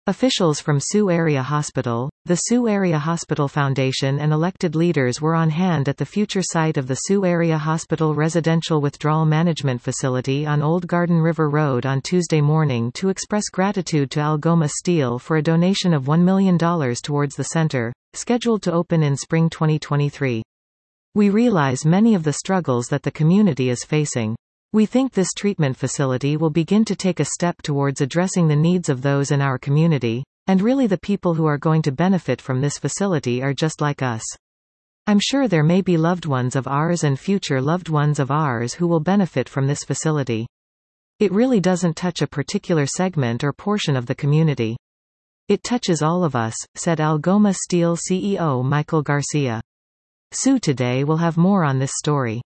Officials from Sioux Area Hospital, the Sioux Area Hospital Foundation and elected leaders were on hand at the future site of the Sioux Area Hospital Residential Withdrawal Management Facility on Old Garden River Road on Tuesday morning to express gratitude to Algoma Steel for a donation of $1 million towards the center, scheduled to open in spring 2023. We realize many of the struggles that the community is facing. We think this treatment facility will begin to take a step towards addressing the needs of those in our community, and really the people who are going to benefit from this facility are just like us. I'm sure there may be loved ones of ours and future loved ones of ours who will benefit from this facility. It really doesn't touch a particular segment or portion of the community. It touches all of us, said Algoma Steel CEO Michael Garcia. Sioux Today will have more on this story.